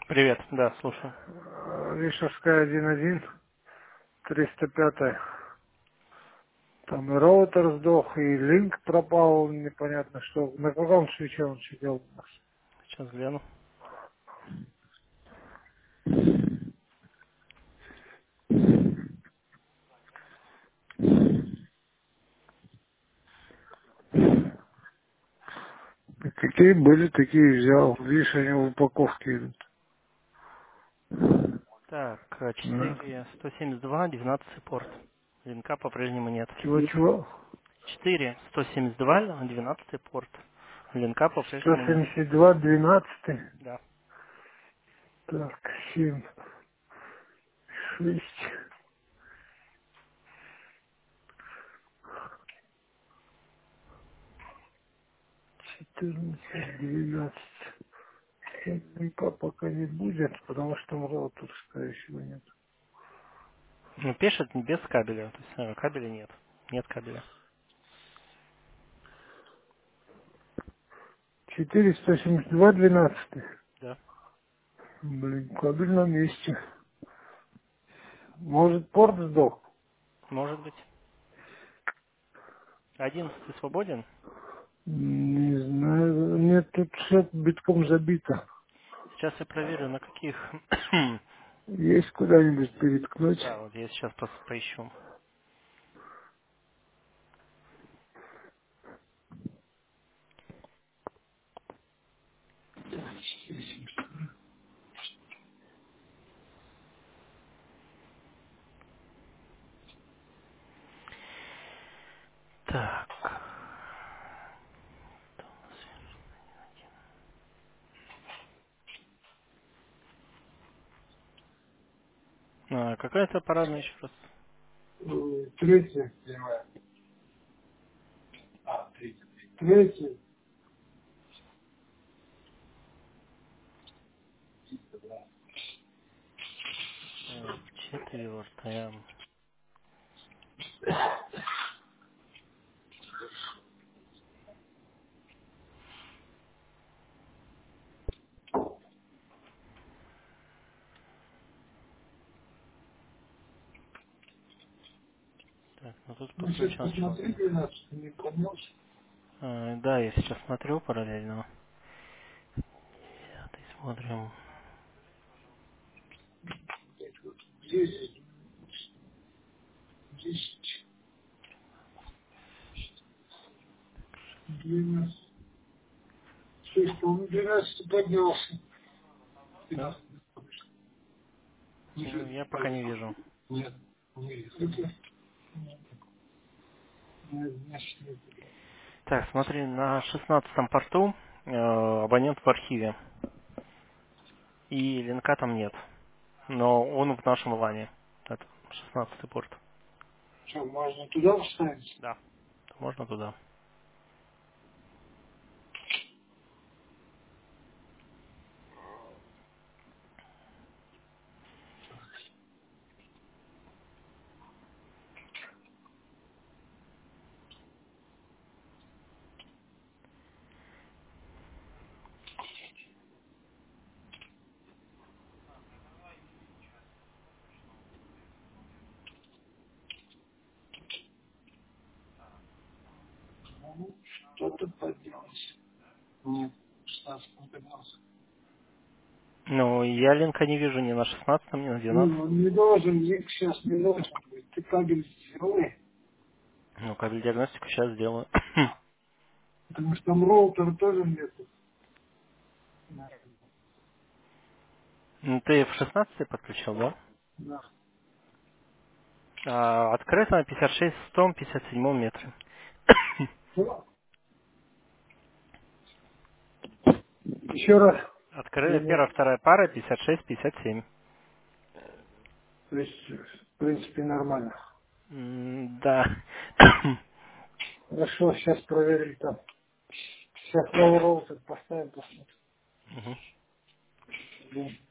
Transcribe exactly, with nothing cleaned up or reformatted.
Привет, да, слушаю. Вишевская один один, триста пять. Там и роутер сдох, и линк пропал, непонятно что. На каком свече он сидел у нас? Сейчас гляну. И какие были, такие взял. Видишь, они в упаковке идут. Так, э, Да. четыре сто семьдесят два двенадцатый порт. Линка по-прежнему нет. Чего-чего? четыре сто семьдесят два двенадцатый порт. Линка по-прежнему нет. сто семьдесят два двенадцать. Да. Так, семь, шесть, четырнадцать, двенадцать. Линка пока не будет, потому что там роутер, скорее всего, нет. Ну, пишет без кабеля. То есть э, кабеля нет. Нет кабеля. четыреста семьдесят два двенадцать. Да. Блин, кабель на месте. Может, порт сдох? Может быть. Одиннадцатый свободен? Не знаю. Нет, тут все битком забито. Сейчас я проверю, на каких... Есть куда-нибудь переткнуть? Да, вот я сейчас просто поищу. Так. А, какая это парадная еще раз? М, Третье. Третье. Так, четвертая. Так, ну тут Ну, сейчас подключен посмотри, человек. двенадцать, не помнешь? А, да, я сейчас смотрю параллельно. Пятый смотрим. Десять, десять, двенадцать. Слышь, по-моему, двенадцать поднялся. Да? Ну, я пока не вижу. Нет, нет. Это, нет, значит, нет. Так, смотри, на шестнадцатом порту э, абонент в архиве. И линка там нет. Но он в нашем лане. Это шестнадцатый порт. Что, можно туда вставить? Да. Можно туда. Ну, что-то поднялось. Нет, шестнадцать не поднялся. Ну, я линка не вижу ни на шестнадцатом, ни на Не, двенадцатом. он не должен, лик сейчас не должен быть. Ты кабель сделай, Ну, кабель диагностику сейчас сделаю. потому что там роутера тоже нету. Да. Ну, ты в шестнадцатый подключил, да? Да. А, открыто на пятьдесят шесть сто пятьдесят седьмом метре. Что? Еще раз. Открыли Я не- первая, вторая пара пятьдесят шесть пятьдесят семь. То есть, в принципе, нормально. М, Да. Хорошо, сейчас проверим там. Сейчас новый роутер поставим, посмотрим. Мгм.